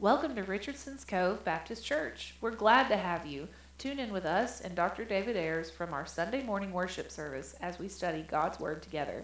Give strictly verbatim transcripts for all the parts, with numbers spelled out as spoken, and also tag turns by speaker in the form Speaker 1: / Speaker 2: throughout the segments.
Speaker 1: Welcome to Richardson's Cove Baptist Church. We're glad to have you. Tune in with us and Doctor David Ayers from our Sunday morning worship service as we study God's Word together.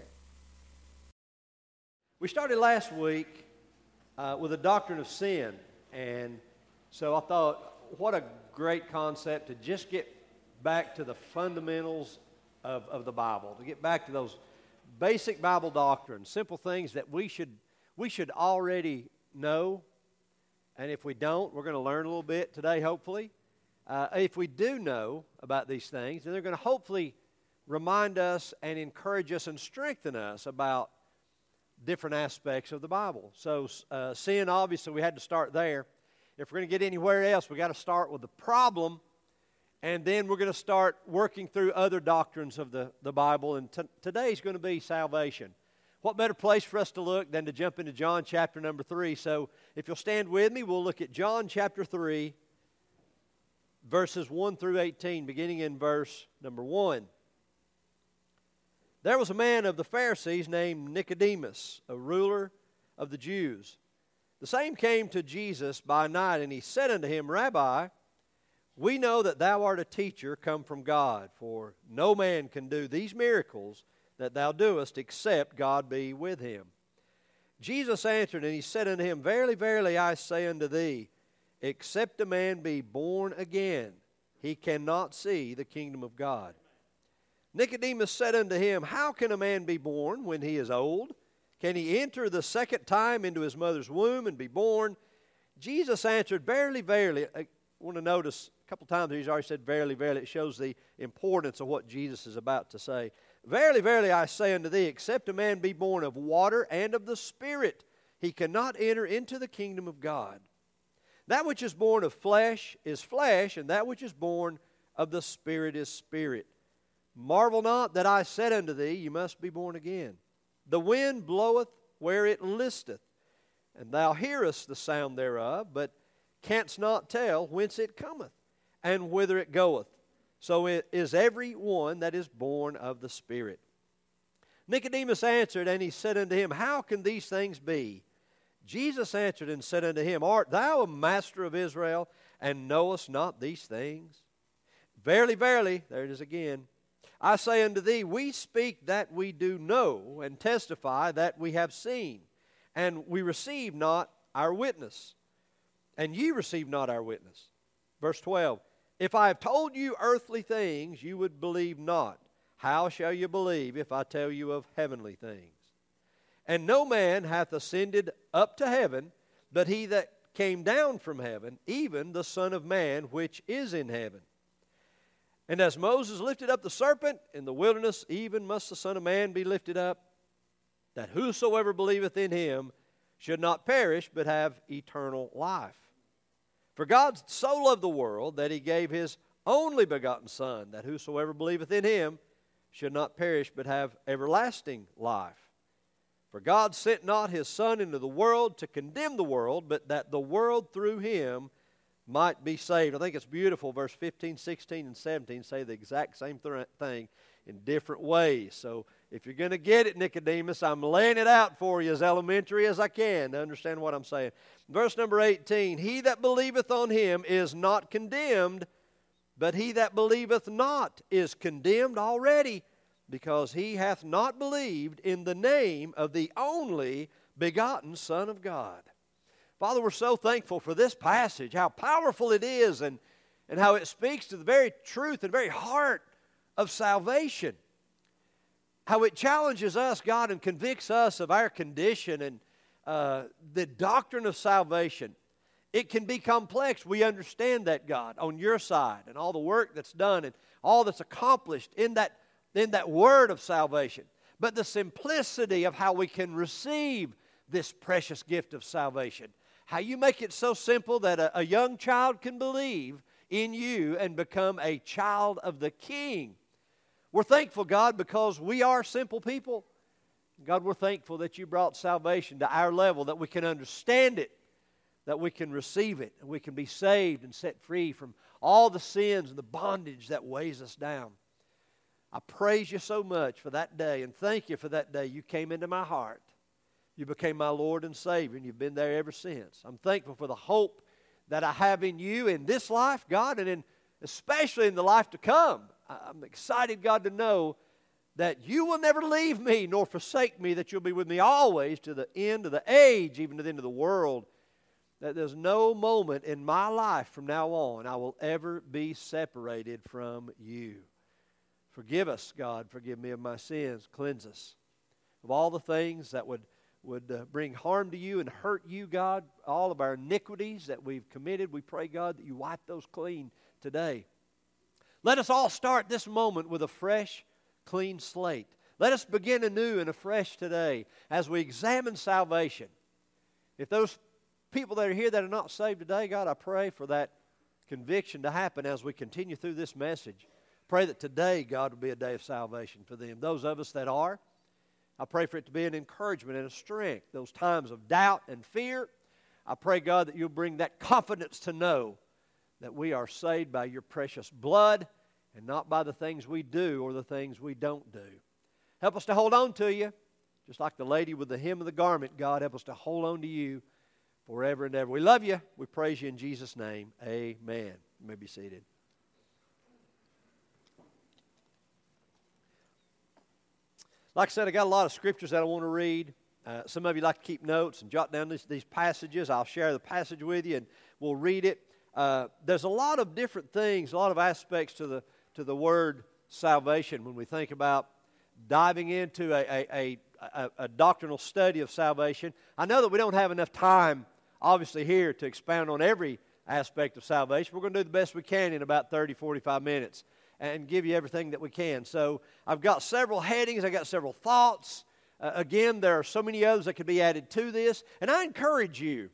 Speaker 2: We started last week uh, with a doctrine of sin, and so I thought, what a great concept to just get back to the fundamentals of, of the Bible, to get back to those basic Bible doctrines, simple things that we should we should already know. And if we don't, we're going to learn a little bit today, hopefully. Uh, if we do know about these things, then they're going to hopefully remind us and encourage us and strengthen us about different aspects of the Bible. So uh, sin, obviously, we had to start there. If we're going to get anywhere else, we've got to start with the problem, and then we're going to start working through other doctrines of the, the Bible. And t- today's going to be salvation. What better place for us to look than to jump into John chapter number three. So if you'll stand with me, we'll look at John chapter three, verses one through eighteen, beginning in verse number one. There was a man of the Pharisees named Nicodemus, a ruler of the Jews. The same came to Jesus by night, and he said unto him, Rabbi, we know that thou art a teacher come from God, for no man can do these miracles that thou doest, except God be with him. Jesus answered, and he said unto him, Verily, verily, I say unto thee, except a man be born again, he cannot see the kingdom of God. Nicodemus said unto him, How can a man be born when he is old? Can he enter the second time into his mother's womb and be born? Jesus answered, Verily, verily. I want to notice a couple times he's already said, Verily, verily. It shows the importance of what Jesus is about to say. Verily, verily, I say unto thee, except a man be born of water and of the Spirit, he cannot enter into the kingdom of God. That which is born of flesh is flesh, and that which is born of the Spirit is spirit. Marvel not that I said unto thee, You must be born again. The wind bloweth where it listeth, and thou hearest the sound thereof, but canst not tell whence it cometh, and whither it goeth. So it is every one that is born of the Spirit. Nicodemus answered, and he said unto him, How can these things be? Jesus answered and said unto him, Art thou a master of Israel, and knowest not these things? Verily, verily, there it is again, I say unto thee, we speak that we do know, and testify that we have seen, and we receive not our witness. And ye receive not our witness. Verse twelve, If I have told you earthly things, you would believe not. How shall you believe if I tell you of heavenly things? And no man hath ascended up to heaven, but he that came down from heaven, even the Son of Man which is in heaven. And as Moses lifted up the serpent in the wilderness, even must the Son of Man be lifted up, that whosoever believeth in him should not perish, but have eternal life. For God so loved the world that he gave his only begotten Son, that whosoever believeth in him should not perish, but have everlasting life. For God sent not his Son into the world to condemn the world, but that the world through him might be saved. I think it's beautiful. Verse fifteen, sixteen, and seventeen say the exact same th- thing in different ways. So if you're going to get it, Nicodemus, I'm laying it out for you as elementary as I can to understand what I'm saying. Verse number eighteen, He that believeth on him is not condemned, but he that believeth not is condemned already, because he hath not believed in the name of the only begotten Son of God. Father, we're so thankful for this passage, how powerful it is, and, and how it speaks to the very truth and very heart of salvation. How it challenges us, God, and convicts us of our condition and uh, the doctrine of salvation. It can be complex. We understand that, God, on your side, and all the work that's done and all that's accomplished in that, in that word of salvation. But the simplicity of how we can receive this precious gift of salvation. How you make it so simple that a, a young child can believe in you and become a child of the King. We're thankful, God, because we are simple people. God, we're thankful that you brought salvation to our level, that we can understand it, that we can receive it, and we can be saved and set free from all the sins and the bondage that weighs us down. I praise you so much for that day, and thank you for that day you came into my heart. You became my Lord and Savior, and you've been there ever since. I'm thankful for the hope that I have in you in this life, God, and in, especially in the life to come. I'm excited, God, to know that you will never leave me nor forsake me, that you'll be with me always to the end of the age, even to the end of the world, that there's no moment in my life from now on I will ever be separated from you. Forgive us, God. Forgive me of my sins. Cleanse us of all the things that would, would uh, bring harm to you and hurt you, God. All of our iniquities that we've committed, we pray, God, that you wipe those clean today. Let us all start this moment with a fresh, clean slate. Let us begin anew and afresh today as we examine salvation. If those people that are here that are not saved today, God, I pray for that conviction to happen as we continue through this message. Pray that today, God, will be a day of salvation for them. Those of us that are, I pray for it to be an encouragement and a strength. Those times of doubt and fear, I pray, God, that you'll bring that confidence to know that we are saved by your precious blood and not by the things we do or the things we don't do. Help us to hold on to you, just like the lady with the hem of the garment. God, help us to hold on to you forever and ever. We love you. We praise you in Jesus' name. Amen. You may be seated. Like I said, I got a lot of scriptures that I want to read. Uh, some of you like to keep notes and jot down these, these passages. I'll share the passage with you and we'll read it. Uh, there's a lot of different things, a lot of aspects to the to the word salvation when we think about diving into a, a, a, a doctrinal study of salvation. I know that we don't have enough time, obviously, here to expound on every aspect of salvation. We're going to do the best we can in about thirty, forty-five minutes and give you everything that we can. So I've got several headings. I've got several thoughts. Uh, again, there are so many others that could be added to this. And I encourage you,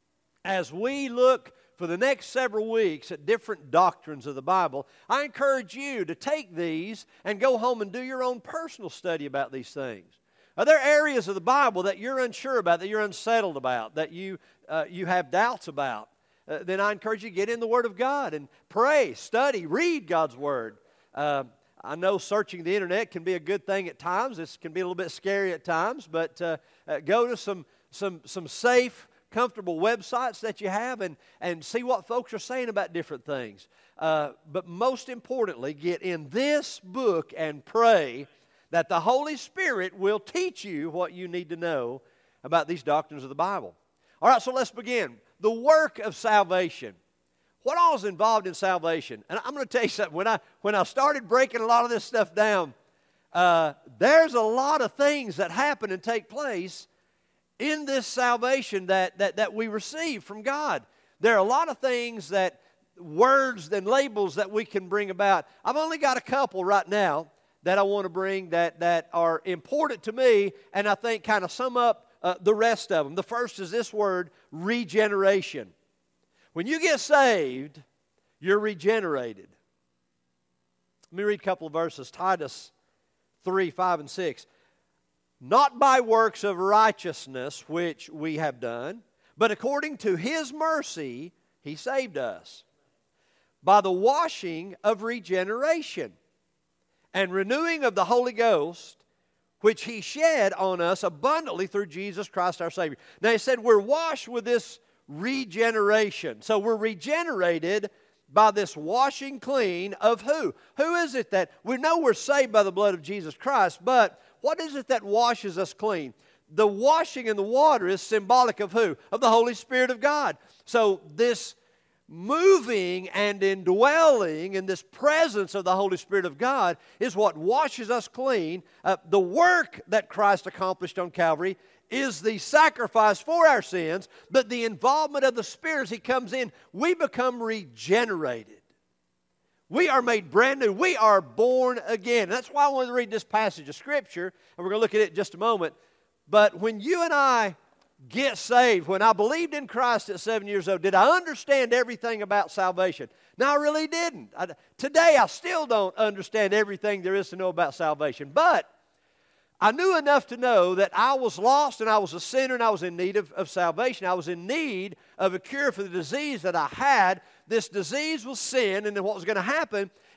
Speaker 2: as we look for the next several weeks at different doctrines of the Bible, I encourage you to take these and go home and do your own personal study about these things. Are there areas of the Bible that you're unsure about, that you're unsettled about, that you, uh, you have doubts about? Uh, then I encourage you to get in the Word of God and pray, study, read God's Word. Uh, I know searching the internet can be a good thing at times. This can be a little bit scary at times, but uh, uh, go to some some some safe, comfortable websites that you have and, and see what folks are saying about different things. Uh, but most importantly, get in this book and pray that the Holy Spirit will teach you what you need to know about these doctrines of the Bible. All right, so let's begin. The work of salvation. What all is involved in salvation? And I'm going to tell you something. When I, when I started breaking a lot of this stuff down, uh, there's a lot of things that happen and take place in this salvation that, that, that we receive from God. There are a lot of things that, words and labels that we can bring about. I've only got a couple right now that I want to bring that, that are important to me and I think kind of sum up uh, the rest of them. The first is this word, regeneration. When you get saved, you're regenerated. Let me read a couple of verses. Titus three, five, and six. Not by works of righteousness which we have done, but according to His mercy, He saved us, by the washing of regeneration and renewing of the Holy Ghost, which He shed on us abundantly through Jesus Christ our Savior. Now He said we're washed with this regeneration. So we're regenerated by this washing clean of who? Who is it that, we know we're saved by the blood of Jesus Christ, but what is it that washes us clean? The washing in the water is symbolic of who? Of the Holy Spirit of God. So this moving and indwelling in this presence of the Holy Spirit of God is what washes us clean. Uh, the work that Christ accomplished on Calvary is the sacrifice for our sins, but the involvement of the Spirit as He comes in, we become regenerated. We are made brand new. We are born again. And that's why I wanted to read this passage of Scripture, and we're going to look at it in just a moment. But when you and I get saved, when I believed in Christ at seven years old, did I understand everything about salvation? No, I really didn't. I, today, I still don't understand everything there is to know about salvation. But I knew enough to know that I was lost and I was a sinner and I was in need of, of salvation. I was in need of a cure for the disease that I had. This disease was sin, and then what was going to happen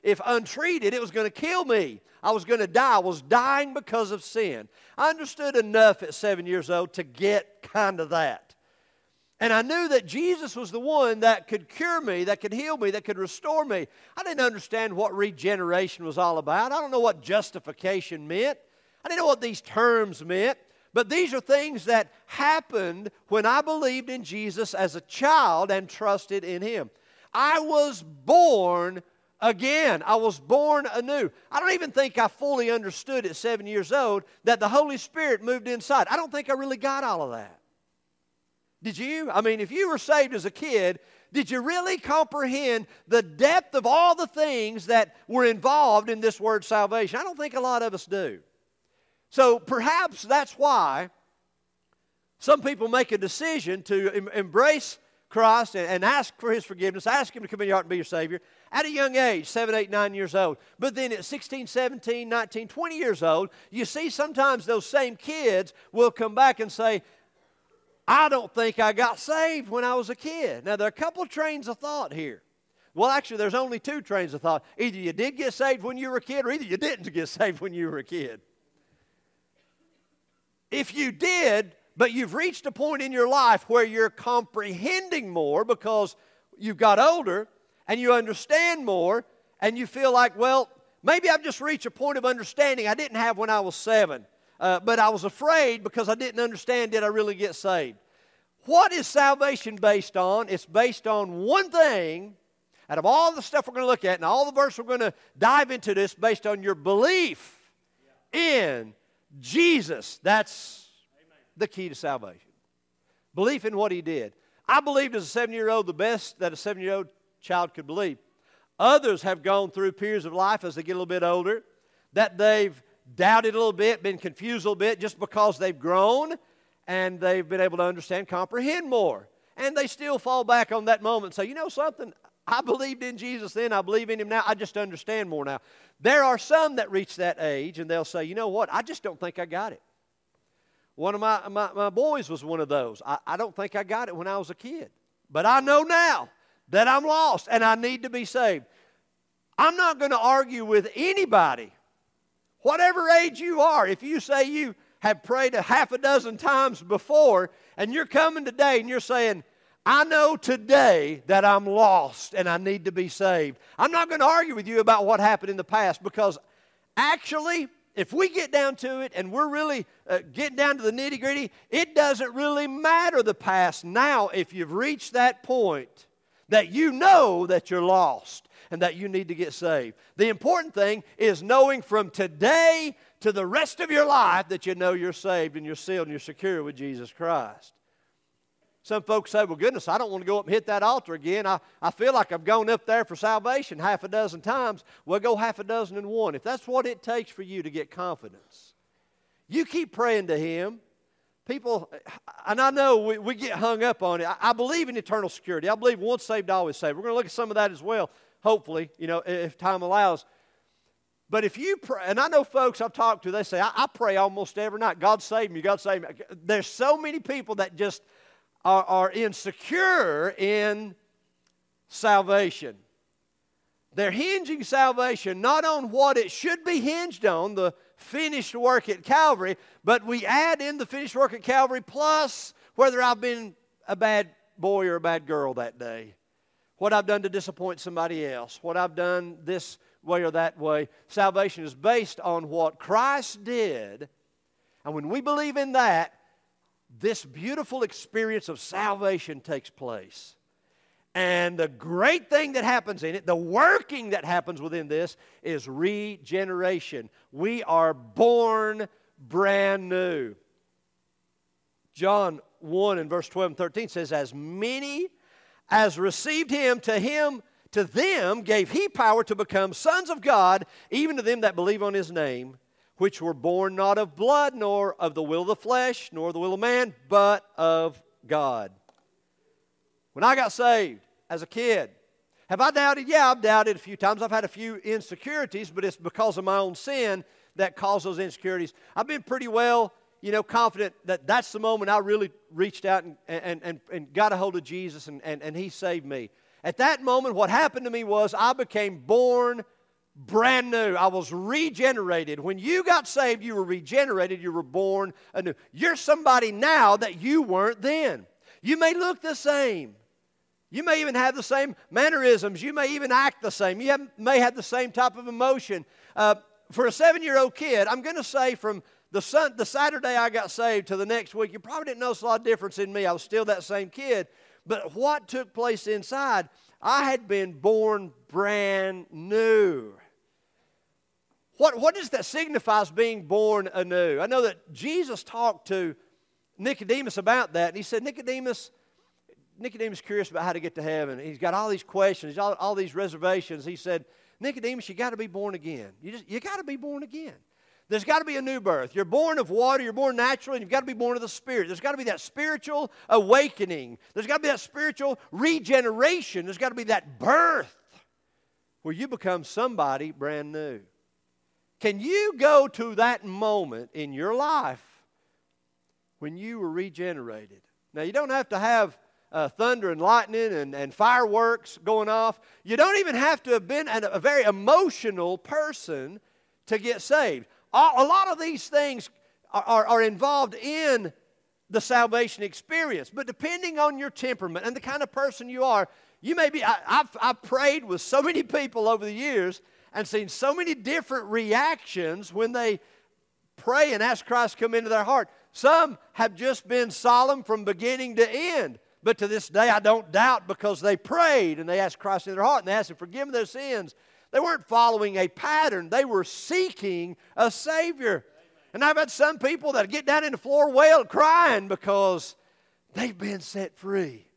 Speaker 2: if untreated, it was going to kill me. I was going to die. I was dying because of sin. I understood enough at seven years old to get kind of that. And I knew that Jesus was the one that could cure me, that could heal me, that could restore me. I didn't understand what regeneration was all about. I don't know what justification meant. I didn't know what these terms meant. But these are things that happened when I believed in Jesus as a child and trusted in Him. I was born again. I was born anew. I don't even think I fully understood at seven years old that the Holy Spirit moved inside. I don't think I really got all of that. Did you? I mean, if you were saved as a kid, did you really comprehend the depth of all the things that were involved in this word salvation? I don't think a lot of us do. So perhaps that's why some people make a decision to em- embrace Christ and, and ask for His forgiveness, ask Him to come in your heart and be your Savior at a young age, seven, eight, nine years old. But then at sixteen, seventeen, nineteen, twenty years old, you see sometimes those same kids will come back and say, I don't think I got saved when I was a kid. Now, there are a couple of trains of thought here. Well, actually, there's only two trains of thought. Either you did get saved when you were a kid, or either you didn't get saved when you were a kid. If you did, but you've reached a point in your life where you're comprehending more because you've got older and you understand more and you feel like, well, maybe I've just reached a point of understanding I didn't have when I was seven. Uh, but I was afraid because I didn't understand, did I really get saved? What is salvation based on? It's based on one thing. Out of all the stuff we're going to look at and all the verses we're going to dive into this, based on your belief in Jesus. That's the key to salvation. Belief in what He did. I believed as a seven-year-old the best that a seven-year-old child could believe. Others have gone through periods of life as they get a little bit older that they've doubted a little bit, been confused a little bit just because they've grown and they've been able to understand, comprehend more. And they still fall back on that moment and say, you know something, I believed in Jesus then, I believe in Him now, I just understand more now. There are some that reach that age and they'll say, you know what, I just don't think I got it. One of my, my, my boys was one of those. I, I don't think I got it when I was a kid. But I know now that I'm lost and I need to be saved. I'm not going to argue with anybody. Whatever age you are, if you say you have prayed a half a dozen times before and you're coming today and you're saying, I know today that I'm lost and I need to be saved. I'm not going to argue with you about what happened in the past because actually, if we get down to it and we're really uh, getting down to the nitty-gritty, it doesn't really matter the past now if you've reached that point that you know that you're lost and that you need to get saved. The important thing is knowing from today to the rest of your life that you know you're saved and you're sealed and you're secure with Jesus Christ. Some folks say, well, goodness, I don't want to go up and hit that altar again. I, I feel like I've gone up there for salvation half a dozen times. Well, go half a dozen and one. If that's what it takes for you to get confidence, you keep praying to Him. People, and I know we, we get hung up on it. I, I believe in eternal security. I believe once saved, always saved. We're going to look at some of that as well. Hopefully, you know, if time allows. But if you pray, and I know folks I've talked to, they say, I, I pray almost every night. God save me, God save me. There's so many people that just are, are insecure in salvation. They're hinging salvation not on what it should be hinged on, the finished work at Calvary, but we add in the finished work at Calvary plus whether I've been a bad boy or a bad girl that day. What I've done to disappoint somebody else, what I've done this way or that way. Salvation is based on what Christ did. And when we believe in that, this beautiful experience of salvation takes place. And the great thing that happens in it, the working that happens within this, is regeneration. We are born brand new. John one and verse twelve and thirteen says, as many as received Him, to him, to them gave He power to become sons of God, even to them that believe on His name, which were born not of blood, nor of the will of the flesh, nor the will of man, but of God. When I got saved as a kid, have I doubted? Yeah, I've doubted a few times. I've had a few insecurities, but it's because of my own sin that caused those insecurities. I've been pretty well, you know, confident that that's the moment I really reached out and, and, and, and got a hold of Jesus and, and, and He saved me. At that moment, what happened to me was I became born brand new. I was regenerated. When you got saved, you were regenerated. You were born anew. You're somebody now that you weren't then. You may look the same. You may even have the same mannerisms. You may even act the same. You have, may have the same type of emotion. Uh, for a seven-year-old kid, I'm going to say from the, sun, the Saturday I got saved to the next week, you probably didn't notice a lot of difference in me. I was still that same kid. But what took place inside, I had been born brand new. What, what does that signify as being born anew? I know that Jesus talked to Nicodemus about that, and he said, Nicodemus, Nicodemus is curious about how to get to heaven. He's got all these questions, all, all these reservations. He said, Nicodemus, you got to be born again. You just you got to be born again. There's got to be a new birth. You're born of water, you're born naturally, and you've got to be born of the Spirit. There's got to be that spiritual awakening. There's got to be that spiritual regeneration. There's got to be that birth where you become somebody brand new. Can you go to that moment in your life when you were regenerated? Now, you don't have to have uh, thunder and lightning and, and fireworks going off. You don't even have to have been a, a very emotional person to get saved. A lot of these things are, are, are involved in the salvation experience. But depending on your temperament and the kind of person you are, you may be, I, I've, I've prayed with so many people over the years and seen so many different reactions when they pray and ask Christ to come into their heart. Some have just been solemn from beginning to end. But to this day, I don't doubt because they prayed and they asked Christ into their heart and they asked Him to forgive them their sins. They weren't following a pattern. They were seeking a Savior. Amen. And I've had some people that get down in the floor wail crying because they've been set free.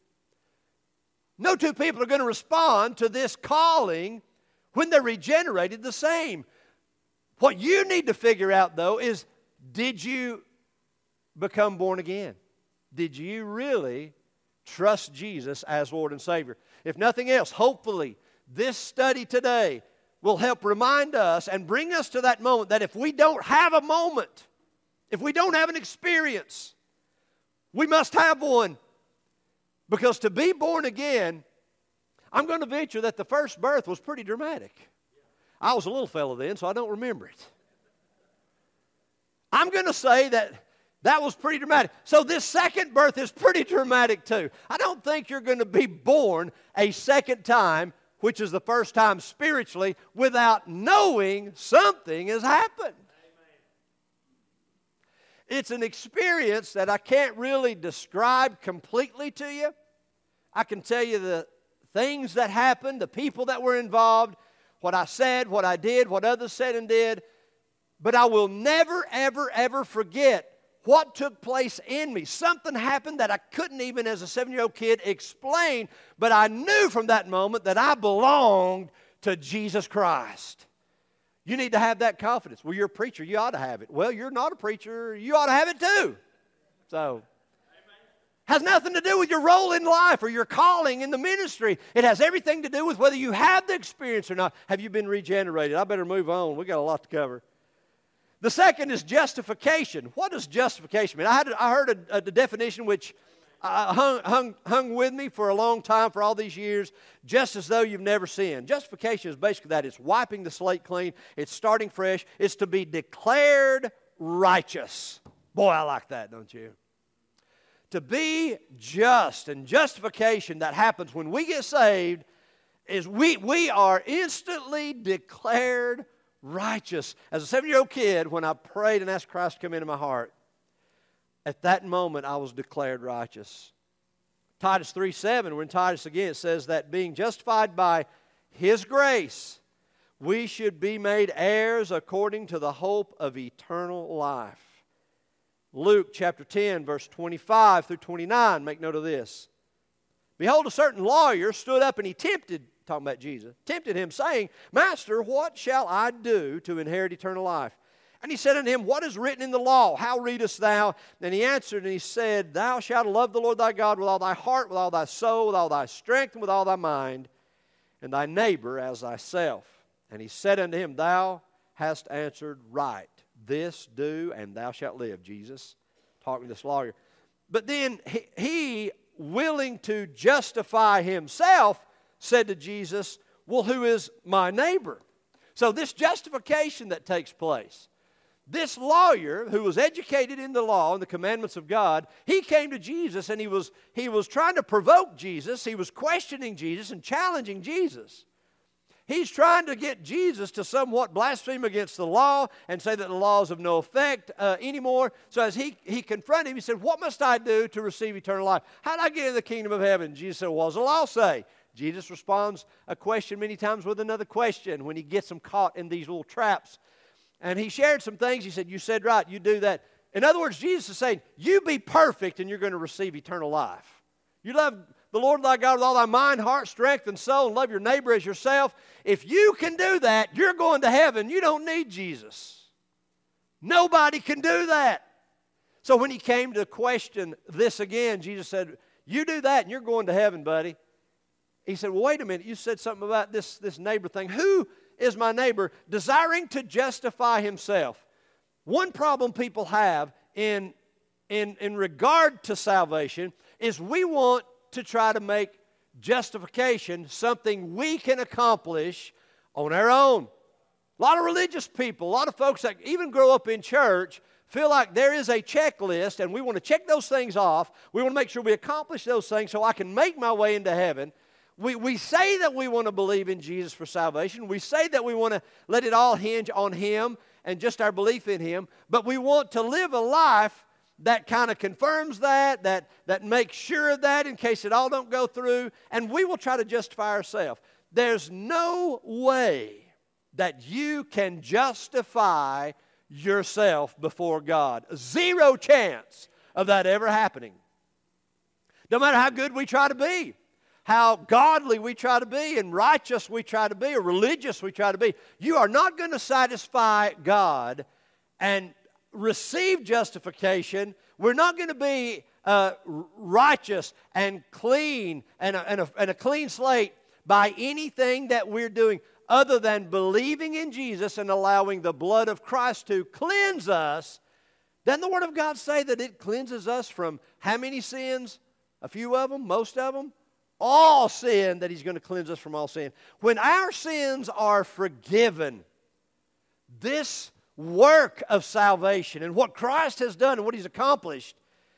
Speaker 2: No two people are going to respond to this calling when they're regenerated the same. What you need to figure out, though, is did you become born again? Did you really trust Jesus as Lord and Savior? If nothing else, hopefully, this study today will help remind us and bring us to that moment that if we don't have a moment, if we don't have an experience, we must have one. Because to be born again, I'm going to venture that the first birth was pretty dramatic. I was a little fellow then, so I don't remember it. I'm going to say that that was pretty dramatic. So this second birth is pretty dramatic too. I don't think you're going to be born a second time, which is the first time spiritually, without knowing something has happened. Amen. It's an experience that I can't really describe completely to you. I can tell you the things that happened, the people that were involved, what I said, what I did, what others said and did. But I will never, ever, ever forget what took place in me. Something happened that I couldn't even as a seven-year-old kid explain, but I knew from that moment that I belonged to Jesus Christ. You need to have that confidence. Well, you're a preacher, you ought to have it. Well, you're not a preacher, you ought to have it too. So, has nothing to do with your role in life or your calling in the ministry. It has everything to do with whether you have the experience or not. Have you been regenerated? I better move on. We got a lot to cover. The second is justification. What does justification mean? I, had, I heard a, a definition which uh, hung, hung, hung with me for a long time, for all these years, just as though you've never sinned. Justification is basically that. It's wiping the slate clean. It's starting fresh. It's to be declared righteous. Boy, I like that, don't you? To be just, and justification that happens when we get saved is we, we are instantly declared righteous. As a seven-year-old kid, when I prayed and asked Christ to come into my heart, at that moment I was declared righteous. Titus three seven, we're in Titus again, it says that being justified by His grace, we should be made heirs according to the hope of eternal life. Luke chapter ten, verse twenty-five through twenty-nine, make note of this. Behold, a certain lawyer stood up and he tempted, talking about Jesus, tempted Him, saying, Master, what shall I do to inherit eternal life? And He said unto him, What is written in the law? How readest thou? And he answered and he said, Thou shalt love the Lord thy God with all thy heart, with all thy soul, with all thy strength, and with all thy mind, and thy neighbor as thyself. And He said unto him, Thou hast answered right. This do, and thou shalt live. Jesus talking to this lawyer. But then he, he, willing to justify himself, said to Jesus, Well, who is my neighbor? So this justification that takes place, this lawyer who was educated in the law and the commandments of God, he came to Jesus and he was, he was trying to provoke Jesus. He was questioning Jesus and challenging Jesus. He's trying to get Jesus to somewhat blaspheme against the law and say that the law is of no effect uh, anymore. So as he, he confronted him, he said, what must I do to receive eternal life? How do I get in the kingdom of heaven? Jesus said, what does the law say? Jesus responds a question many times with another question when he gets them caught in these little traps. And he shared some things. He said, you said right, you do that. In other words, Jesus is saying, you be perfect and you're going to receive eternal life. You love the Lord thy God with all thy mind, heart, strength, and soul, and love your neighbor as yourself. If you can do that, you're going to heaven. You don't need Jesus. Nobody can do that. So when he came to question this again, Jesus said, you do that and you're going to heaven, buddy. He said, well, wait a minute. You said something about this, this neighbor thing. Who is my neighbor? Desiring to justify himself. One problem people have in, in, in regard to salvation is we want to try to make justification something we can accomplish on our own. A lot of religious people, a lot of folks that even grow up in church feel like there is a checklist and we want to check those things off. We want to make sure we accomplish those things so I can make my way into heaven. We, we say that we want to believe in Jesus for salvation. We say that we want to let it all hinge on Him and just our belief in Him. But we want to live a life that kind of confirms that, that, that makes sure of that in case it all don't go through. And we will try to justify ourselves. There's no way that you can justify yourself before God. Zero chance of that ever happening. No matter how good we try to be, how godly we try to be, and righteous we try to be, or religious we try to be, you are not going to satisfy God and receive justification. We're not going to be uh, righteous and clean and a, and, a, and a clean slate by anything that we're doing other than believing in Jesus and allowing the blood of Christ to cleanse us. Doesn't the Word of God say that it cleanses us from how many sins? A few of them? Most of them? All sin, that He's going to cleanse us from all sin. When our sins are forgiven, this work of salvation and what Christ has done and what He's accomplished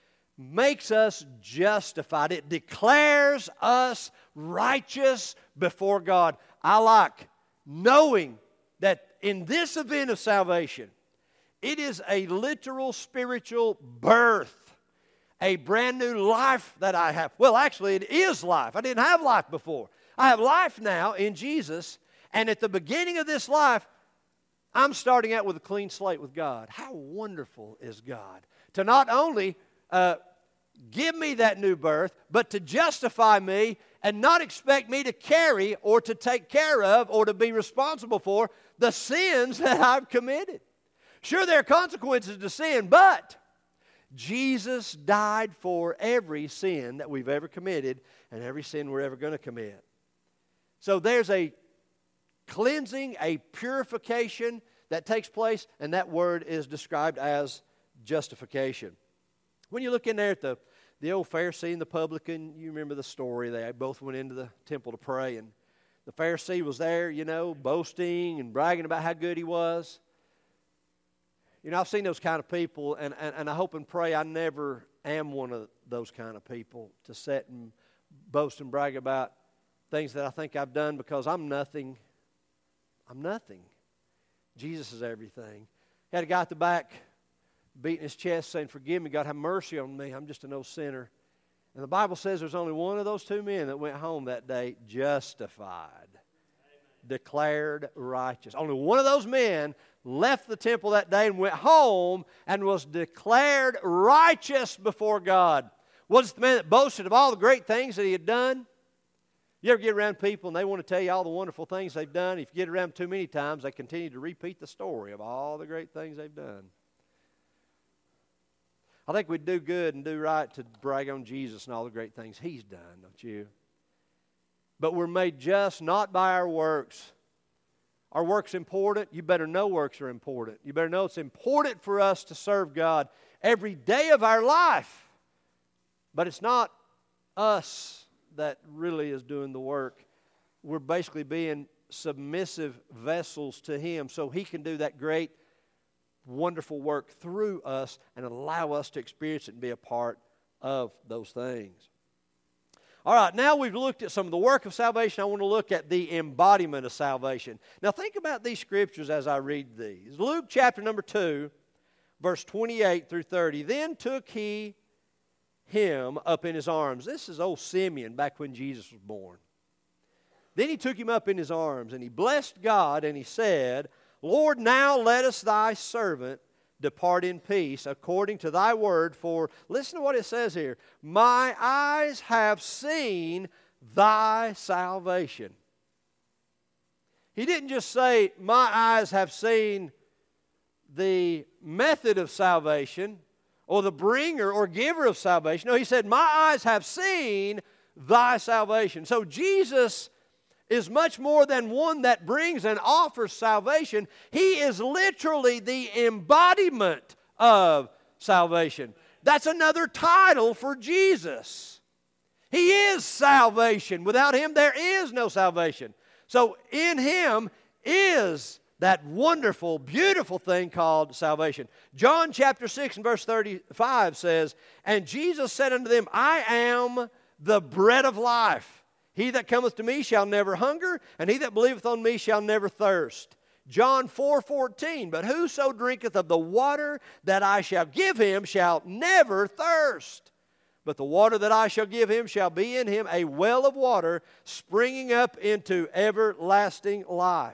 Speaker 2: makes us justified. It declares us righteous before God. I like knowing that in this event of salvation, it is a literal spiritual birth. A brand new life that I have. Well, actually, it is life. I didn't have life before. I have life now in Jesus, and at the beginning of this life, I'm starting out with a clean slate with God. How wonderful is God to not only uh, give me that new birth, but to justify me and not expect me to carry or to take care of or to be responsible for the sins that I've committed. Sure, there are consequences to sin, but Jesus died for every sin that we've ever committed and every sin we're ever going to commit. So there's a cleansing, a purification that takes place, and that word is described as justification. When you look in there at the, the old Pharisee and the publican, you remember the story. They both went into the temple to pray, and the Pharisee was there, you know, boasting and bragging about how good he was. You know, I've seen those kind of people, and, and, and I hope and pray I never am one of those kind of people to sit and boast and brag about things that I think I've done because I'm nothing. I'm nothing. Jesus is everything. Had a guy at the back beating his chest saying, forgive me, God, have mercy on me. I'm just an old sinner. And the Bible says there's only one of those two men that went home that day justified, Amen. Declared righteous. Only one of those men left the temple that day and went home and was declared righteous before God. Was the man that boasted of all the great things that he had done? You ever get around people and they want to tell you all the wonderful things they've done? If you get around them too many times, they continue to repeat the story of all the great things they've done. I think we'd do good and do right to brag on Jesus and all the great things He's done, don't you? But we're made just not by our works. Are works important? You better know works are important. You better know it's important for us to serve God every day of our life. But it's not us that really is doing the work. We're basically being submissive vessels to Him so He can do that great, wonderful work through us and allow us to experience it and be a part of those things. All right, now we've looked at some of the work of salvation. I want to look at the embodiment of salvation. Now think about these scriptures as I read these. Luke chapter number two, verse twenty-eight through thirty. Then took he him up in his arms. This is old Simeon back when Jesus was born. Then he took him up in his arms, and he blessed God, and he said, Lord, now lettest thy servant depart in peace according to thy word, for, listen to what it says here, my eyes have seen thy salvation. He didn't just say, my eyes have seen the method of salvation or the bringer or giver of salvation. No, he said, my eyes have seen thy salvation. So Jesus is much more than one that brings and offers salvation. He is literally the embodiment of salvation. That's another title for Jesus. He is salvation. Without Him, there is no salvation. So in Him is that wonderful, beautiful thing called salvation. John chapter six and verse thirty-five says, and Jesus said unto them, I am the bread of life. He that cometh to me shall never hunger, and he that believeth on me shall never thirst. John four fourteen, but whoso drinketh of the water that I shall give him shall never thirst. But the water that I shall give him shall be in him a well of water springing up into everlasting life.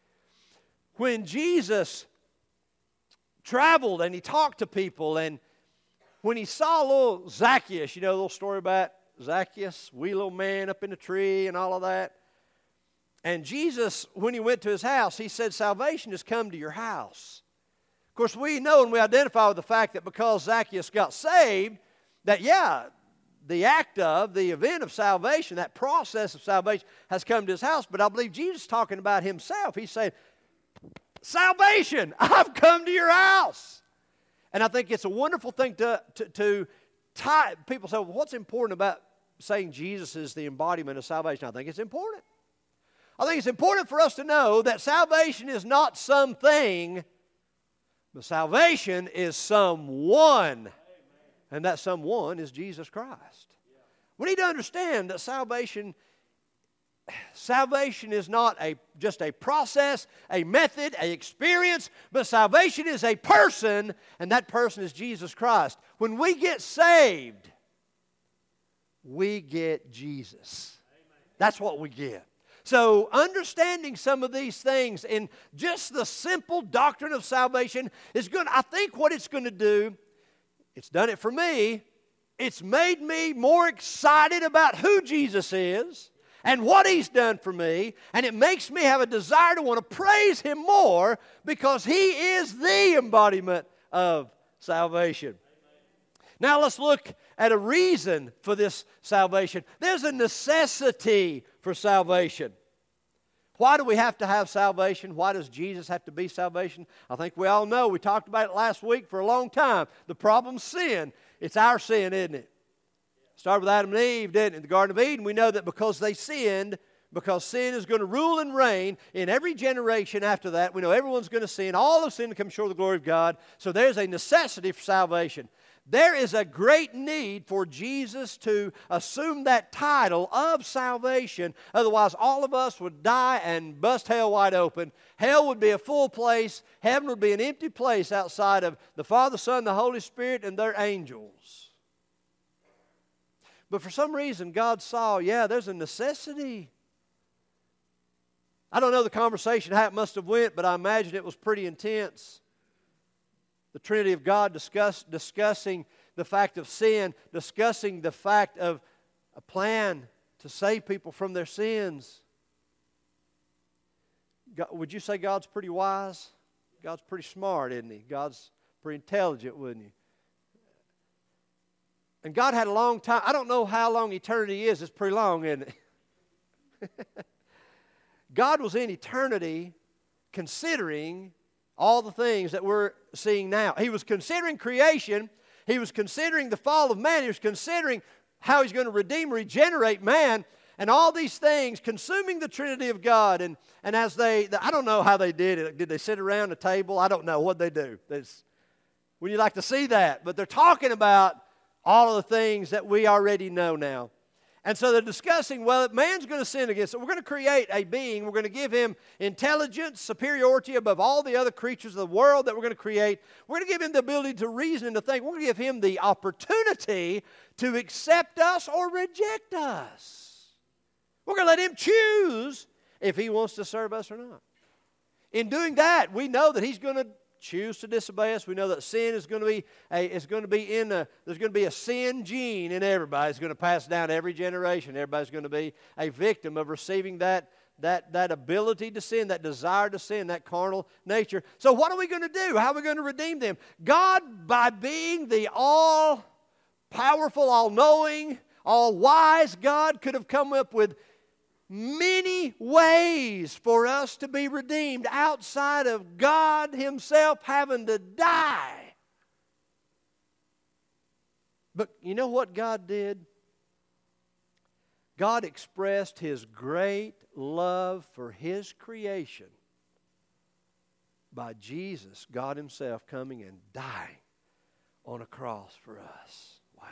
Speaker 2: When Jesus traveled and He talked to people, and when He saw little Zacchaeus, you know the little story about Zacchaeus, wee little man up in the tree and all of that. And Jesus, when He went to his house, He said, salvation has come to your house. Of course, we know and we identify with the fact that because Zacchaeus got saved, that, yeah, the act of, the event of salvation, that process of salvation has come to his house. But I believe Jesus is talking about Himself. He's saying, salvation, I've come to your house. And I think it's a wonderful thing to, to, to tie. People say, well, what's important about saying Jesus is the embodiment of salvation? I think it's important. I think it's important for us to know that salvation is not something, but salvation is someone. And that someone is Jesus Christ. We need to understand that salvation Salvation is not a, just a process, a method, an experience, but salvation is a person, and that person is Jesus Christ. When we get saved, we get Jesus. That's what we get. So understanding some of these things in just the simple doctrine of salvation is good. I think what it's going to do, it's done it for me, it's made me more excited about who Jesus is and what He's done for me, and it makes me have a desire to want to praise Him more because He is the embodiment of salvation. Now let's look at a reason for this salvation. There's a necessity for salvation. Why do we have to have salvation? Why does Jesus have to be salvation? I think we all know. We talked about it last week for a long time. The problem's sin. It's our sin, isn't it? Started with Adam and Eve, didn't it? In the Garden of Eden, we know that because they sinned, because sin is going to rule and reign in every generation after that, we know everyone's going to sin. All of sin to come short of the glory of God. So there's a necessity for salvation. There is a great need for Jesus to assume that title of salvation. Otherwise, all of us would die and bust hell wide open. Hell would be a full place. Heaven would be an empty place outside of the Father, Son, the Holy Spirit, and their angels. But for some reason, God saw, yeah, there's a necessity. I don't know the conversation, how it must have went, but I imagine it was pretty intense. The Trinity of God discuss, discussing the fact of sin, discussing the fact of a plan to save people from their sins. God, would you say God's pretty wise? God's pretty smart, isn't He? God's pretty intelligent, wouldn't He? And God had a long time. I don't know how long eternity is. It's pretty long, isn't it? God was in eternity considering all the things that we're seeing now. He was considering creation. He was considering the fall of man. He was considering how He's going to redeem, regenerate man. and all these things, consuming the Trinity of God. And, and as they, I don't know how they did it. Did they sit around a table? I don't know. What did they do? It's, would you like to see that? But they're talking about all of the things that we already know now. And so they're discussing, well, man's going to sin against it. We're going to create a being. We're going to give him intelligence, superiority above all the other creatures of the world that we're going to create. We're going to give him the ability to reason and to think. We're going to give him the opportunity to accept us or reject us. We're going to let him choose if he wants to serve us or not. In doing that, we know that he's going to choose to disobey us. We know that sin is going to be a, is going to be in a, there's going to be a sin gene in everybody. It's going to pass down every generation. Everybody's going to be a victim of receiving that, that, that ability to sin, that desire to sin, that carnal nature. So what are we going to do? How are we going to redeem them? God, by being the all-powerful, all-knowing, all-wise God, could have come up with many ways for us to be redeemed outside of God himself having to die. But you know what God did? God expressed his great love for his creation by Jesus, God himself, coming and dying on a cross for us. Wow.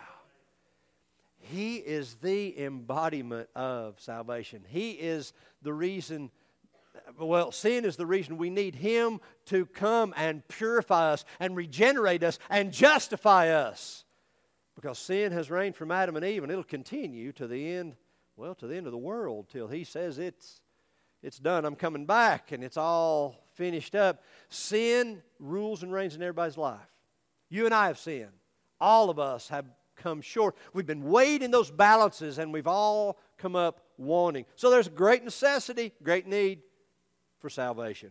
Speaker 2: He is the embodiment of salvation. He is the reason, well, sin is the reason we need him to come and purify us and regenerate us and justify us. Because sin has reigned from Adam and Eve, and it'll continue to the end, well, to the end of the world till he says it's, it's done. I'm coming back, and it's all finished up. Sin rules and reigns in everybody's life. You and I have sinned. All of us have come short. We've been weighed in those balances, and we've all come up wanting. So there's great necessity, great need for salvation.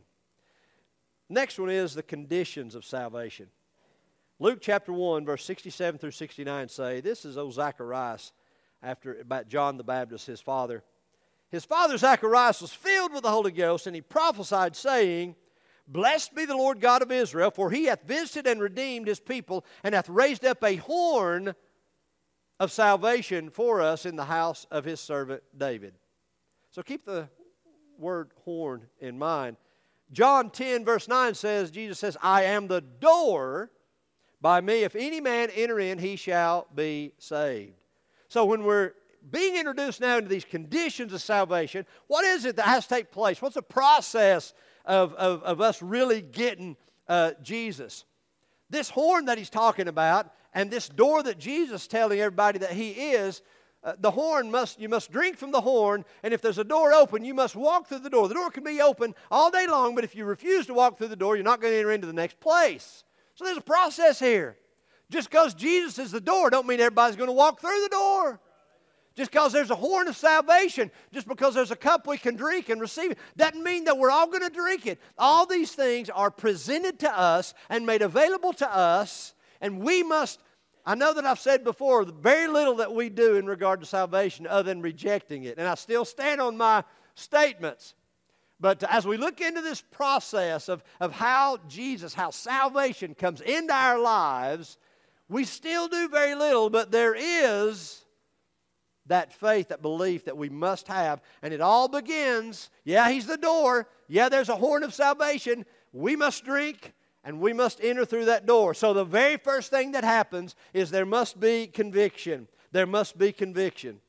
Speaker 2: Next one is the conditions of salvation. Luke chapter one, verse sixty-seven through sixty-nine say, this is old Zacharias, after about John the Baptist, his father. His father Zacharias was filled with the Holy Ghost, and he prophesied, saying, Blessed be the Lord God of Israel, for he hath visited and redeemed his people, and hath raised up a horn of salvation for us in the house of his servant David. So keep the word horn in mind. John ten, verse nine says, Jesus says, I am the door. By me, if any man enter in, he shall be saved. So when we're being introduced now into these conditions of salvation, what is it that has to take place? What's the process of, of, of us really getting uh, Jesus? This horn that he's talking about, and this door that Jesus is telling everybody that he is, uh, the horn must, you must drink from the horn, and if there's a door open, you must walk through the door. The door can be open all day long, but if you refuse to walk through the door, you're not going to enter into the next place. So there's a process here. Just because Jesus is the door don't mean everybody's going to walk through the door. Just because there's a horn of salvation, just because there's a cup we can drink and receive it, doesn't mean that we're all going to drink it. All these things are presented to us and made available to us, and we must, I know that I've said before, very little that we do in regard to salvation other than rejecting it, and I still stand on my statements. But as we look into this process of, of how Jesus, how salvation comes into our lives, we still do very little, but there is that faith, that belief that we must have. And it all begins, yeah, he's the door. Yeah, there's a horn of salvation. We must drink, and we must enter through that door. So the very first thing that happens is there must be conviction. There must be conviction.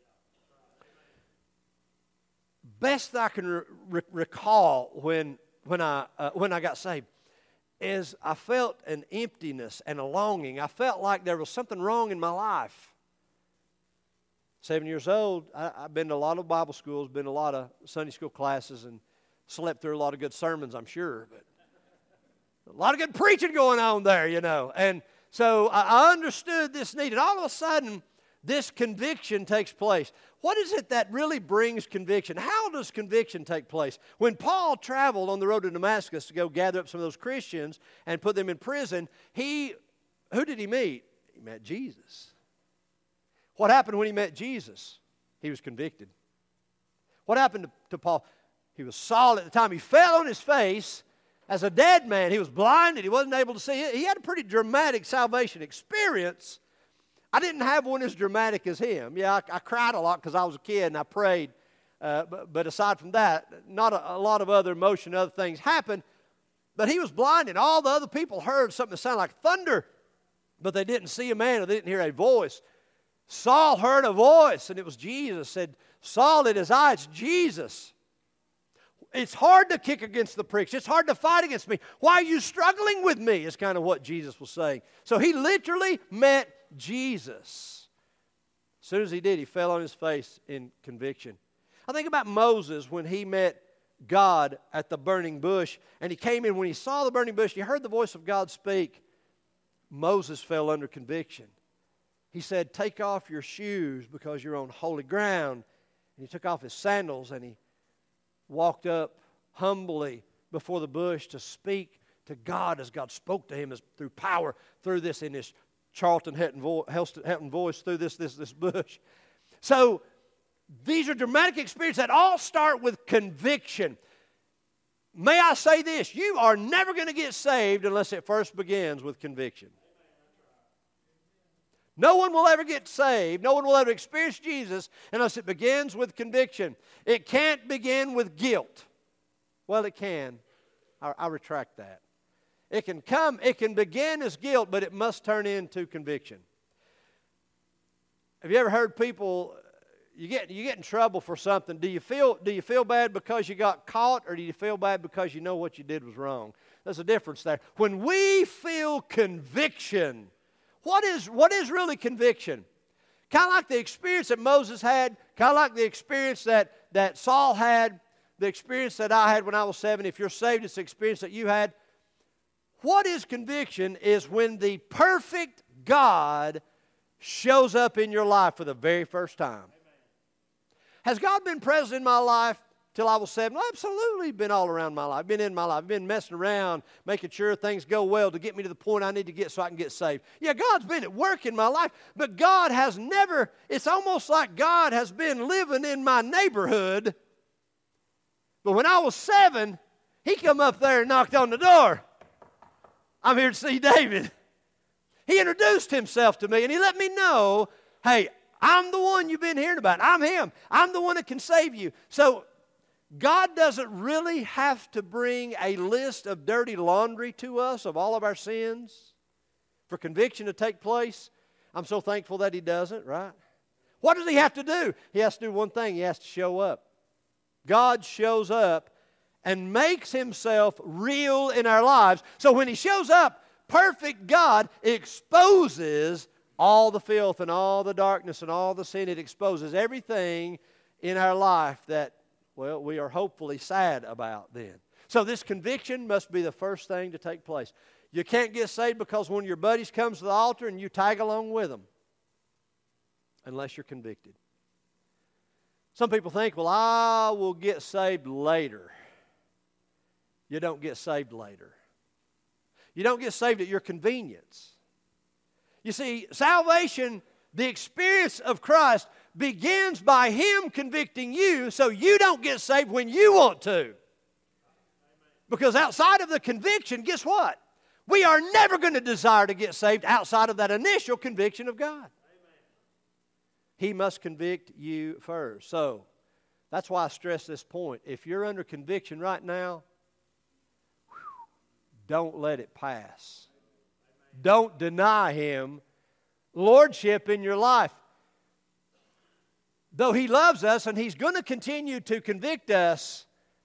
Speaker 2: Best that I can re- re- recall when when I uh, when I got saved is I felt an emptiness and a longing. I felt like there was something wrong in my life. Seven years old, I, I've been to a lot of Bible schools, been to a lot of Sunday school classes, and slept through a lot of good sermons, I'm sure. But a lot of good preaching going on there, you know. And so I, I understood this need, and all of a sudden, this conviction takes place. What is it that really brings conviction? How does conviction take place? When Paul traveled on the road to Damascus to go gather up some of those Christians and put them in prison, he, who did he meet? He met Jesus. What happened when he met Jesus? He was convicted. What happened to, to Paul? He was Saul at the time. He fell on his face as a dead man. He was blinded. He wasn't able to see. He had a pretty dramatic salvation experience. I didn't have one as dramatic as him. Yeah, I, I cried a lot because I was a kid and I prayed. Uh, but, but aside from that, not a, a lot of other emotion, other things happened. But he was blind, and all the other people heard something that sounded like thunder, but they didn't see a man or they didn't hear a voice. Saul heard a voice, and it was Jesus. Said, Saul, it is I, it's Jesus. It's hard to kick against the pricks. It's hard to fight against me. Why are you struggling with me? Is kind of what Jesus was saying. So he literally met Jesus. As soon as he did, he fell on his face in conviction. I think about Moses when he met God at the burning bush, and he came in. When he saw the burning bush, he heard the voice of God speak. Moses fell under conviction. He said, take off your shoes because you're on holy ground. And he took off his sandals and he walked up humbly before the bush to speak to God as God spoke to him as through power, through this in his Charlton Heston voice, through this, this, this bush. So these are dramatic experiences that all start with conviction. May I say this? You are never going to get saved unless it first begins with conviction. No one will ever get saved. No one will ever experience Jesus unless it begins with conviction. It can't begin with guilt. Well, it can. I, I retract that. It can come, it can begin as guilt, but it must turn into conviction. Have you ever heard people, you get, you get in trouble for something. Do you feel, do you feel bad because you got caught, or do you feel bad because you know what you did was wrong? There's a difference there. When we feel conviction, What is, what is really conviction? Kind of like the experience that Moses had, kind of like the experience that, that Saul had, the experience that I had when I was seven. If you're saved, it's the experience that you had. What is conviction is when the perfect God shows up in your life for the very first time. Has God been present in my life till I was seven? Well, absolutely been all around my life, been in my life, been messing around, making sure things go well to get me to the point I need to get so I can get saved. Yeah, God's been at work in my life, but God has never, it's almost like God has been living in my neighborhood. But when I was seven, He come up there and knocked on the door. I'm here to see David. He introduced Himself to me, and He let me know, hey, I'm the one you've been hearing about. I'm Him. I'm the one that can save you. So God doesn't really have to bring a list of dirty laundry to us of all of our sins for conviction to take place. I'm so thankful that He doesn't, right? What does He have to do? He has to do one thing. He has to show up. God shows up and makes Himself real in our lives. So when He shows up, perfect God exposes all the filth and all the darkness and all the sin. It exposes everything in our life that, well, we are hopefully sad about then. So this conviction must be the first thing to take place. You can't get saved because one of your buddies comes to the altar and you tag along with them unless you're convicted. Some people think, well, I will get saved later. You don't get saved later. You don't get saved at your convenience. You see, salvation, the experience of Christ, begins by Him convicting you so you don't get saved when you want to. Because outside of the conviction, guess what? We are never going to desire to get saved outside of that initial conviction of God. He must convict you first. So, that's why I stress this point. If you're under conviction right now, whew, don't let it pass. Don't deny Him lordship in your life. Though He loves us and He's going to continue to convict us,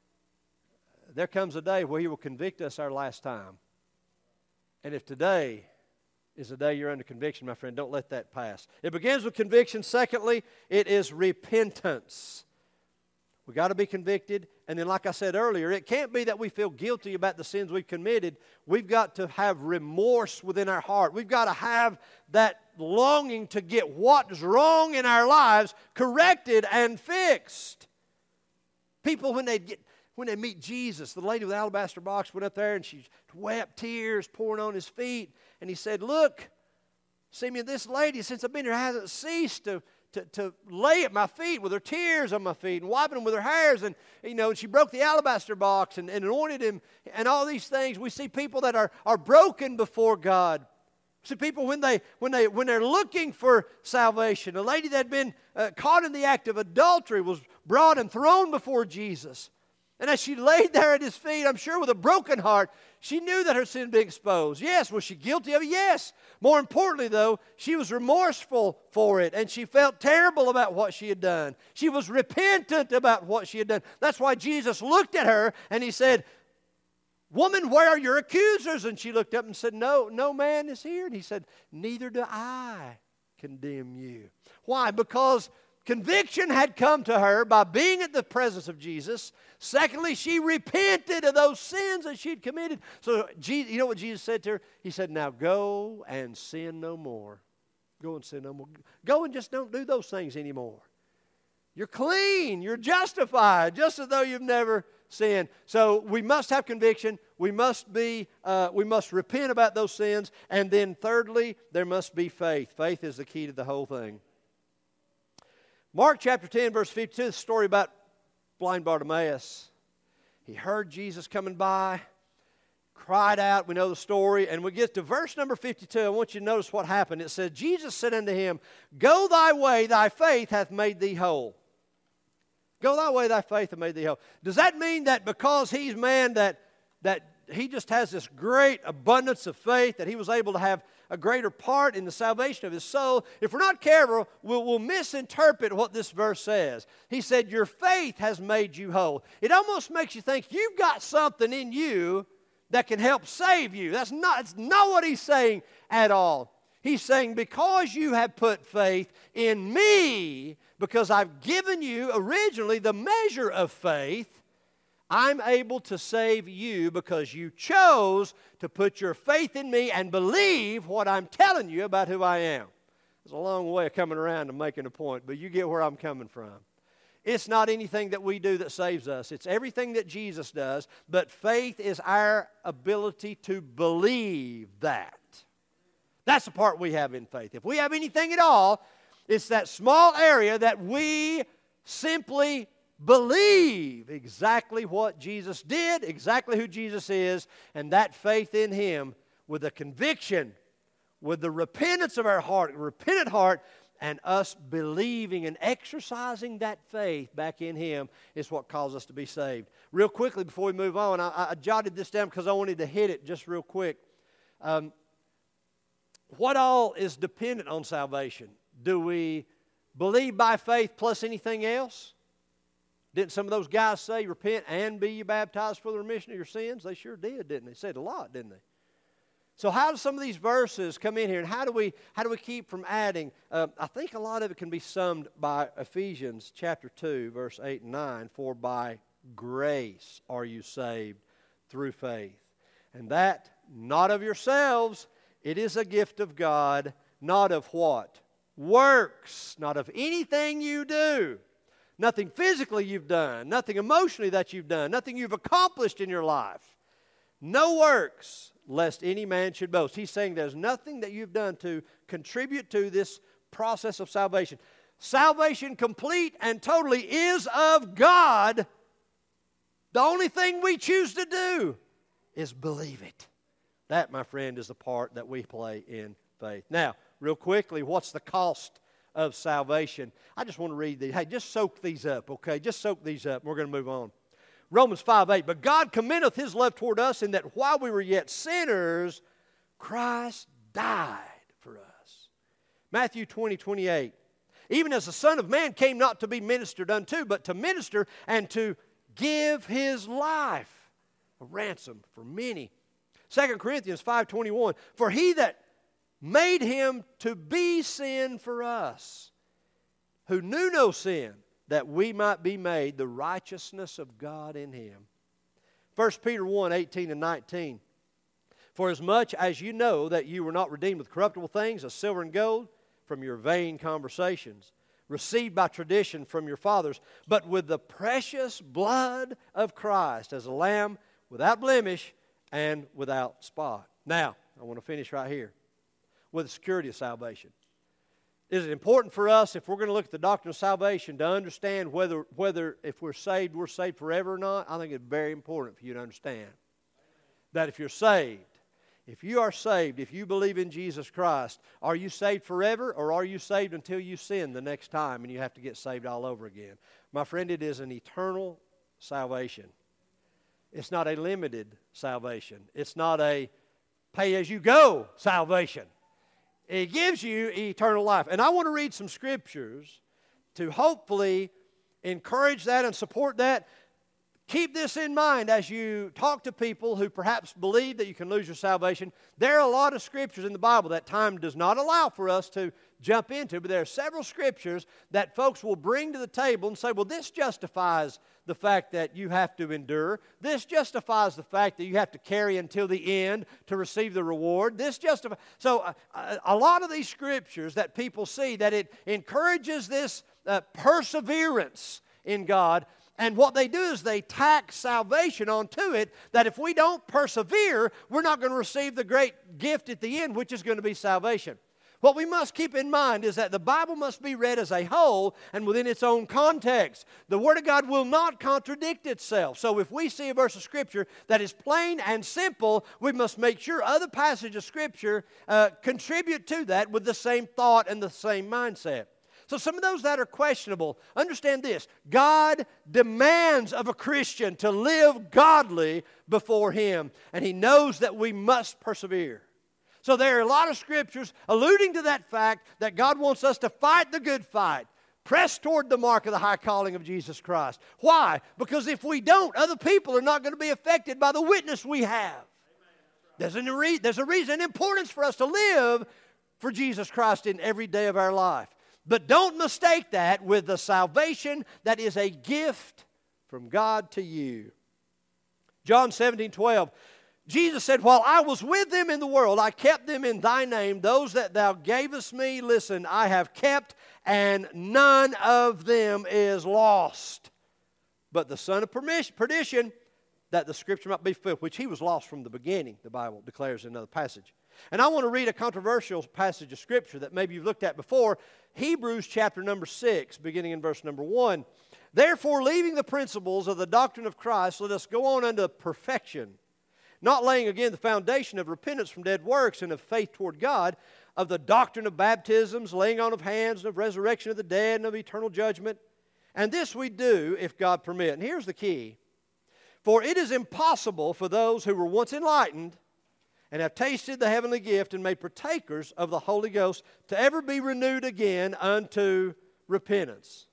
Speaker 2: there comes a day where He will convict us our last time. And if today is the day you're under conviction, my friend, don't let that pass. It begins with conviction. Secondly, it is repentance. We've got to be convicted. And then, like I said earlier, it can't be that we feel guilty about the sins we've committed. We've got to have remorse within our heart. We've got to have that longing to get what's wrong in our lives corrected and fixed. People, when they get when they meet Jesus, the lady with the alabaster box went up there and she wept tears pouring on His feet. And He said, look, see me, this lady, since I've been here, hasn't ceased to To, to lay at my feet with her tears on my feet and wiping them with her hairs. And, you know, she broke the alabaster box and, and anointed Him and all these things. We see people that are, are broken before God See, people, when, they, when, they, when they're looking for salvation, a lady that had been uh, caught in the act of adultery was brought and thrown before Jesus. And as she laid there at His feet, I'm sure with a broken heart, she knew that her sin had been exposed. Yes, was she guilty of it? Yes. More importantly, though, she was remorseful for it, and she felt terrible about what she had done. She was repentant about what she had done. That's why Jesus looked at her and He said, "Woman, where are your accusers?" And she looked up and said, no, no man is here. And He said, "Neither do I condemn you." Why? Because conviction had come to her by being at the presence of Jesus. Secondly, she repented of those sins that she'd committed. So, you know what Jesus said to her? He said, "Now go and sin no more." Go and sin no more. Go and just don't do those things anymore. You're clean. You're justified, just as though you've never sinned. So we must have conviction. We must be. Uh, we must repent about those sins. And then thirdly, there must be faith. Faith is the key to the whole thing. Mark chapter ten, verse fifty-two, the story about blind Bartimaeus. He heard Jesus coming by, cried out. We know the story. And we get to verse number fifty-two. I want you to notice what happened. It said, Jesus said unto him, "Go thy way, thy faith hath made thee whole." Go thy way, thy faith hath made thee whole. Does that mean that because he's man that, that he just has this great abundance of faith, that he was able to have a greater part in the salvation of his soul? If we're not careful, we'll, we'll misinterpret what this verse says. He said, your faith has made you whole. It almost makes you think you've got something in you that can help save you. That's not, that's not what he's saying at all. He's saying, because you have put faith in me, because I've given you originally the measure of faith, I'm able to save you because you chose to put your faith in me and believe what I'm telling you about who I am. It's a long way of coming around and making a point, but you get where I'm coming from. It's not anything that we do that saves us. It's everything that Jesus does, but faith is our ability to believe that. That's the part we have in faith. If we have anything at all, it's that small area that we simply believe exactly what Jesus did, exactly who Jesus is, and that faith in Him with a conviction, with the repentance of our heart, a repentant heart, and us believing and exercising that faith back in Him is what calls us to be saved. Real quickly before we move on, I, I jotted this down because I wanted to hit it just real quick. Um, what all is dependent on salvation? Do we believe by faith plus anything else? Didn't some of those guys say, repent and be ye baptized for the remission of your sins? They sure did, didn't they? They said a lot, didn't they? So how do some of these verses come in here, and how do we how do we keep from adding? Uh, I think a lot of it can be summed by Ephesians chapter two, verse eight and nine. For by grace are you saved through faith, and that not of yourselves, it is a gift of God, not of what? Works, not of anything you do. Nothing physically you've done, nothing emotionally that you've done, nothing you've accomplished in your life. No works, lest any man should boast. He's saying there's nothing that you've done to contribute to this process of salvation. Salvation complete and totally is of God. The only thing we choose to do is believe it. That, my friend, is the part that we play in faith. Now, real quickly, what's the cost of salvation? I just want to read these. Hey, just soak these up, okay? Just soak these up. We're going to move on. Romans five eight, but God commendeth His love toward us in that while we were yet sinners, Christ died for us. Matthew twenty twenty-eight, even as the Son of Man came not to be ministered unto, but to minister and to give His life a ransom for many. Second Corinthians five twenty-one, for He that made Him to be sin for us, who knew no sin, that we might be made the righteousness of God in Him. First Peter one eighteen and nineteen, for as much as you know that you were not redeemed with corruptible things, as silver and gold, from your vain conversations, received by tradition from your fathers, but with the precious blood of Christ, as a lamb without blemish and without spot. Now, I want to finish right here with the security of salvation. Is it important for us, if we're going to look at the doctrine of salvation, to understand whether, whether if we're saved, we're saved forever or not? I think it's very important for you to understand that if you're saved, If you are saved, if you believe in Jesus Christ, are you saved forever, or are you saved until you sin the next time and you have to get saved all over again? My friend, it is an eternal salvation. It's not a limited salvation. It's not a pay-as-you-go salvation. It gives you eternal life. And I want to read some scriptures to hopefully encourage that and support that. Keep this in mind as you talk to people who perhaps believe that you can lose your salvation. There are a lot of scriptures in the Bible that time does not allow for us to jump into, but there are several scriptures that folks will bring to the table and say, well, this justifies the fact that you have to endure. This justifies the fact that you have to carry until the end to receive the reward. This justifies. So uh, a, a lot of these scriptures that people see, that it encourages this uh, perseverance in God. And what they do is they tack salvation onto it, that if we don't persevere, we're not going to receive the great gift at the end, which is going to be salvation. What we must keep in mind is that the Bible must be read as a whole and within its own context. The Word of God will not contradict itself. So if we see a verse of Scripture that is plain and simple, we must make sure other passages of Scripture uh, contribute to that with the same thought and the same mindset. So some of those that are questionable, understand this. God demands of a Christian to live godly before Him, and He knows that we must persevere. So there are a lot of scriptures alluding to that fact that God wants us to fight the good fight, press toward the mark of the high calling of Jesus Christ. Why? Because if we don't, other people are not going to be affected by the witness we have. There's a, re- there's a reason, importance for us to live for Jesus Christ in every day of our life. But don't mistake that with the salvation that is a gift from God to you. John seventeen twelve. Jesus said, while I was with them in the world, I kept them in thy name. Those that thou gavest me, listen, I have kept, and none of them is lost. But the son of perdition, that the scripture might be fulfilled, which he was lost from the beginning, the Bible declares in another passage. And I want to read a controversial passage of Scripture that maybe you've looked at before. Hebrews chapter number six, beginning in verse number one. Therefore, leaving the principles of the doctrine of Christ, let us go on unto perfection, not laying again the foundation of repentance from dead works and of faith toward God, of the doctrine of baptisms, laying on of hands, and of resurrection of the dead, and of eternal judgment. And this we do, if God permit. And here's the key. For it is impossible for those who were once enlightened and have tasted the heavenly gift and made partakers of the Holy Ghost to ever be renewed again unto repentance.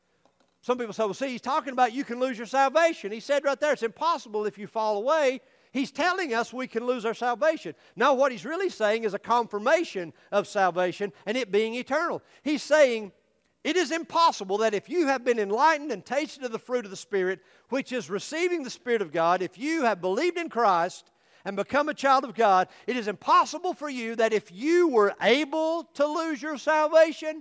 Speaker 2: Some people say, well, see, he's talking about you can lose your salvation. He said right there, it's impossible if you fall away. He's telling us we can lose our salvation. No, what he's really saying is a confirmation of salvation and it being eternal. He's saying it is impossible that if you have been enlightened and tasted of the fruit of the Spirit, which is receiving the Spirit of God, if you have believed in Christ and become a child of God, it is impossible for you that if you were able to lose your salvation,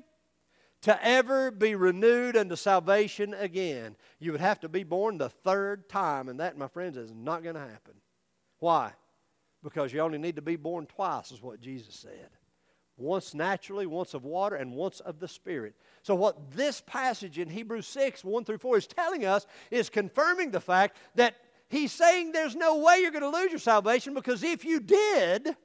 Speaker 2: to ever be renewed unto salvation again. You would have to be born the third time, and that, my friends, is not going to happen. Why? Because you only need to be born twice, is what Jesus said. Once naturally, once of water, and once of the Spirit. So what this passage in Hebrews six, one through four is telling us is confirming the fact that he's saying there's no way you're going to lose your salvation, because if you did,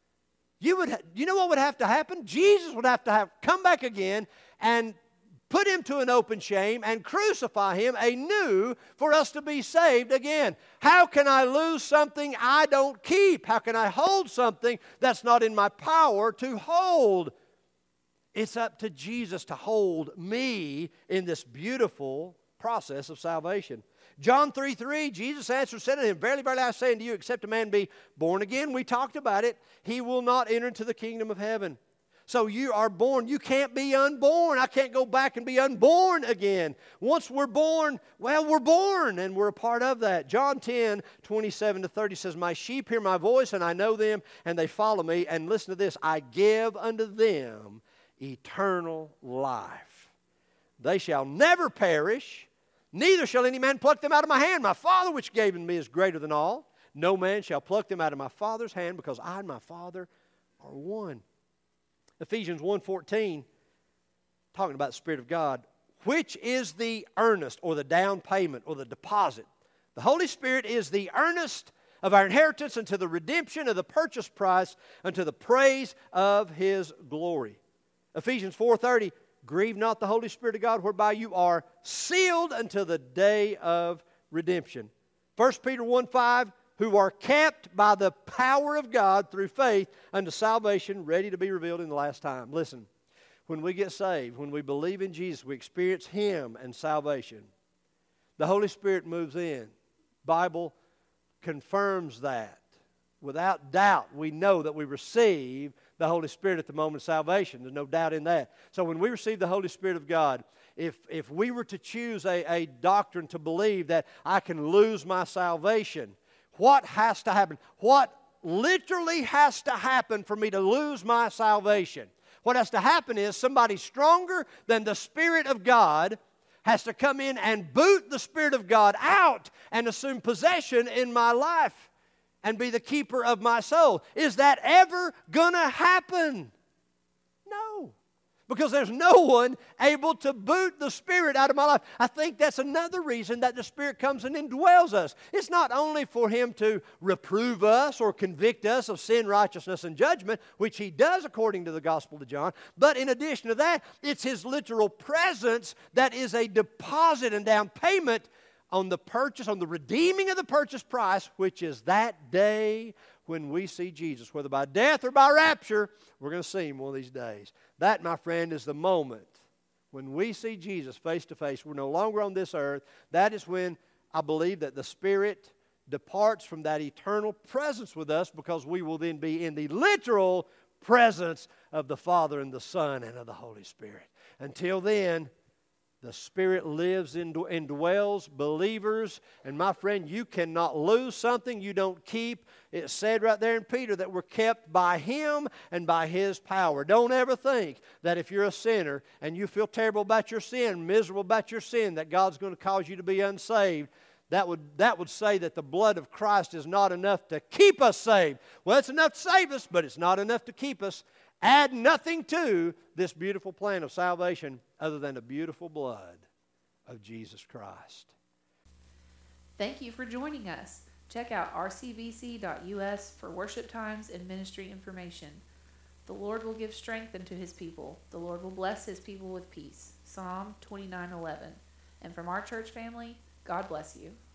Speaker 2: you would, you know what would have to happen? Jesus would have to have come back again and put him to an open shame and crucify him anew for us to be saved again. How can I lose something I don't keep? How can I hold something that's not in my power to hold? It's up to Jesus to hold me in this beautiful process of salvation. John three three, Jesus answered, said to him, verily, verily, I say unto you, except a man be born again, we talked about it, he will not enter into the kingdom of heaven. So you are born. You can't be unborn. I can't go back and be unborn again. Once we're born, well, we're born, and we're a part of that. John ten, twenty-seven to thirty says, my sheep hear my voice, and I know them, and they follow me. And listen to this, I give unto them eternal life. They shall never perish, neither shall any man pluck them out of my hand. My Father which gave them me is greater than all. No man shall pluck them out of my Father's hand, because I and my Father are one. Ephesians one fourteen, talking about the Spirit of God, which is the earnest or the down payment or the deposit. The Holy Spirit is the earnest of our inheritance unto the redemption of the purchase price, unto the praise of His glory. Ephesians four thirty, grieve not the Holy Spirit of God, whereby you are sealed until the day of redemption. First Peter one five, who are kept by the power of God through faith unto salvation, ready to be revealed in the last time. Listen, when we get saved, when we believe in Jesus, we experience Him and salvation. The Holy Spirit moves in. Bible confirms that. Without doubt, we know that we receive the Holy Spirit at the moment of salvation. There's no doubt in that. So when we receive the Holy Spirit of God, if, if we were to choose a, a doctrine to believe that I can lose my salvation, what has to happen? What literally has to happen for me to lose my salvation? What has to happen is somebody stronger than the Spirit of God has to come in and boot the Spirit of God out and assume possession in my life and be the keeper of my soul. Is that ever going to happen? No. Because there's no one able to boot the Spirit out of my life. I think that's another reason that the Spirit comes and indwells us. It's not only for Him to reprove us or convict us of sin, righteousness, and judgment, which He does according to the Gospel of John, but in addition to that, it's His literal presence that is a deposit and down payment on the purchase, on the redeeming of the purchase price, which is that day when we see Jesus. Whether by death or by rapture, we're going to see Him one of these days. That, my friend, is the moment when we see Jesus face to face. We're no longer on this earth. That is when I believe that the Spirit departs from that eternal presence with us, because we will then be in the literal presence of the Father and the Son and of the Holy Spirit. Until then, the Spirit lives and indwells believers. And my friend, you cannot lose something you don't keep. It said right there in Peter that we're kept by Him and by His power. Don't ever think that if you're a sinner and you feel terrible about your sin, miserable about your sin, that God's going to cause you to be unsaved. That would, that would say that the blood of Christ is not enough to keep us saved. Well, it's enough to save us, but it's not enough to keep us. Add nothing to this beautiful plan of salvation other than the beautiful blood of Jesus Christ.
Speaker 1: Thank you for joining us. Check out r c v c dot u s for worship times and ministry information. The Lord will give strength unto His people. The Lord will bless His people with peace. Psalm twenty-nine eleven. And from our church family, God bless you.